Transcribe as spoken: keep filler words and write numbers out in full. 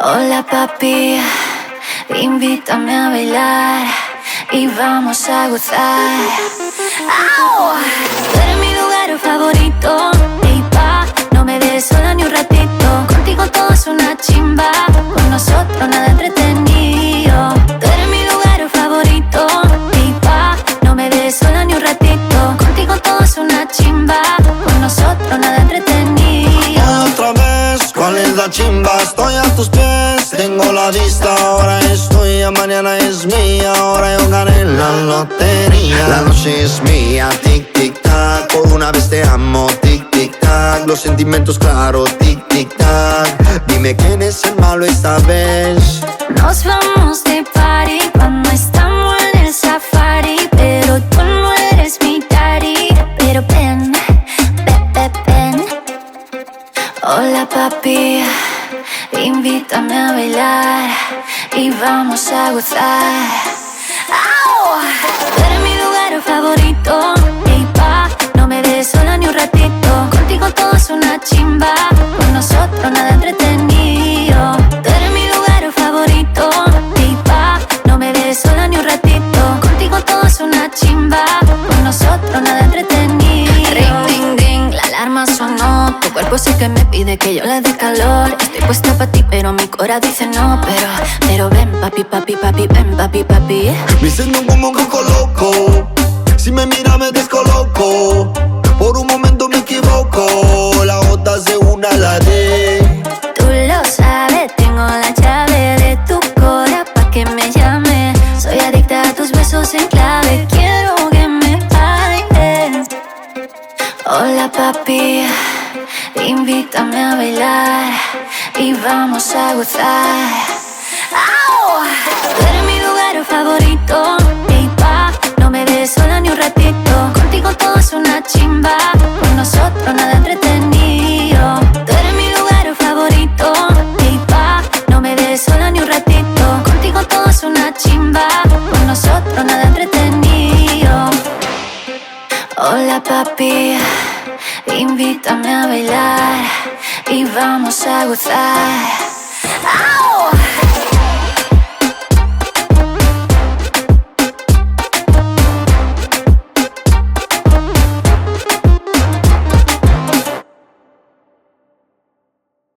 Hola papi, invítame a bailar y vamos a gozar. ¡Au! Tú eres mi lugar favorito, ey pa, no me des sola ni un ratito. Contigo todo es una chimba, con nosotros nada entretenido. Tú eres mi lugar favorito, ey pa, no me des sola ni un ratito. Contigo todo es una chimba, con nosotros nada entretenido. Otra vez, ¿cuál es la chimba? Estoy a tus pies, tengo la vista, ahora es tuya, mañana es mía, ahora yo gané la lotería. La noche es mía, tic tic tac, por una vez te amo, tic tic tac, los sentimientos claros, tic tic tac, dime quién es el malo esta vez. Nos vamos de party cuando estamos en el safari, pero tú no eres mi daddy, pero ven, ven, ven, ven. Hola papi, invítame a bailar y vamos a gozar. ¡Au! Tú eres mi lugar favorito, ey pa, no me des sola ni un ratito. Contigo todo es una chimba, con nosotros nada entretenido. Tú eres mi lugar favorito, ey pa, no me des sola ni un ratito. Contigo todo es una chimba, con nosotros nada entretenido. Ring, ding, ding, la alarma sonó. Tu cuerpo sé que me pide que yo le dé calor. Estoy puesta pa' ti, pero mi cora dice no. Pero, pero ven papi, papi, papi, ven papi, papi. Me siento como un coco loco, si me mira me descoloco. Por un momento me equivoco, la gota se una a la de. Tú lo sabes, tengo la llave de tu cora pa' que me llame. Soy adicta a tus besos en clave, quiero que me bailes. Hola papi, invítame a bailar y vamos a gozar. ¡Au! Tú eres mi lugar favorito, ey pa, no me des sola ni un ratito. Contigo todo es una chimba, con nosotros nada entretenido. Tú eres mi lugar favorito, ey pa, no me des sola ni un ratito. Contigo todo es una chimba, con nosotros nada entretenido. Hola papi, invítame a bailar y vamos a gozar. ¡Au!